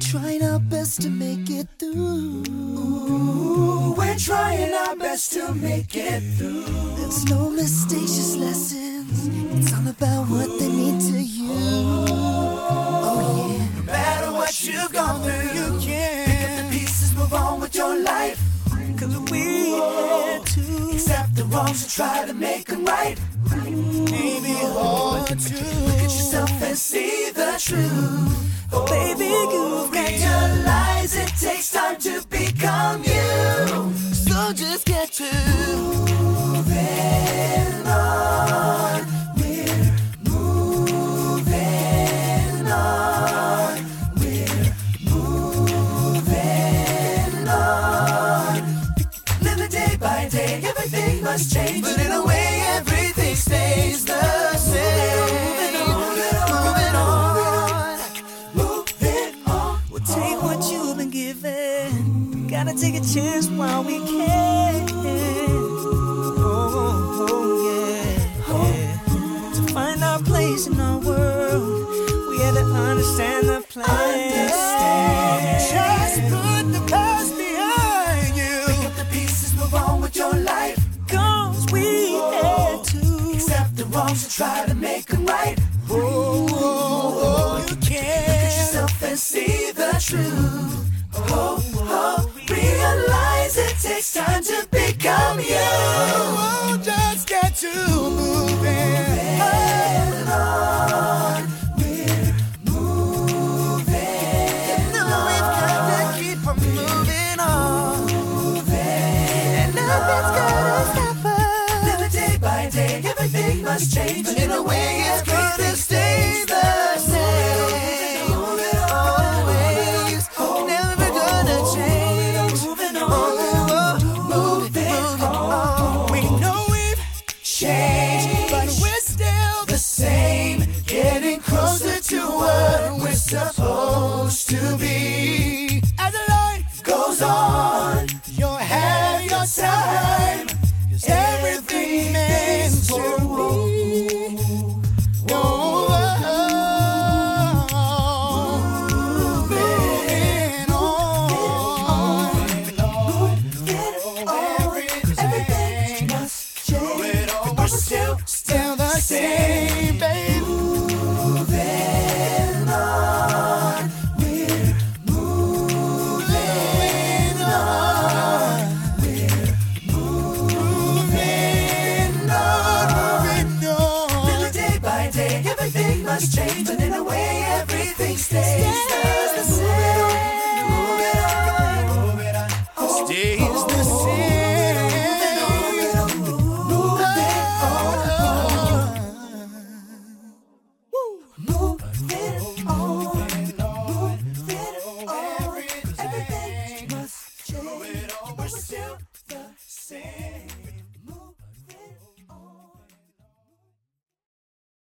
trying our best to make it through. We're trying our best to make it through. There's no mistakes, just lessons. It's all about what they mean to you. Oh yeah. No matter what you've gone through, you can pick up the pieces, move on with your life. 'Cause we had to accept the wrongs and try to make them right. maybe hard to Look at yourself and see the truth. oh, baby, you've got to realize it takes time to become you. so just get to moving on. We're moving on. We're moving on. Living day by day, everything must change, but in a way, everything stays the same. Moving on. Moving on. We'll take what you've been given. Gotta take a chance while we can. Oh yeah. To find our place in our world, we had to understand the plan. Just put the past behind you. Pick up the pieces, move on with your life. 'Cause we had to accept the wrongs and try to make them right. you can Look at yourself and see the truth. Realize it takes time to become you. just get to moving on. We're moving on. We've got to keep on moving on. And nothing's gonna stop us. Living day by day, everything must change, but in a way, everything stays the same. Always, never gonna change. Moving on. We know we've Change, but we're still the same, getting closer to what we're supposed to be. as the light Goes on, you'll have your time. Everything meant to be. Moving on. everything must change, but we're Still the same, babe. moving on. We're moving on. We're moving on. Living day by day, everything must change, but in a way, everything stays the same. Moving on. Stays the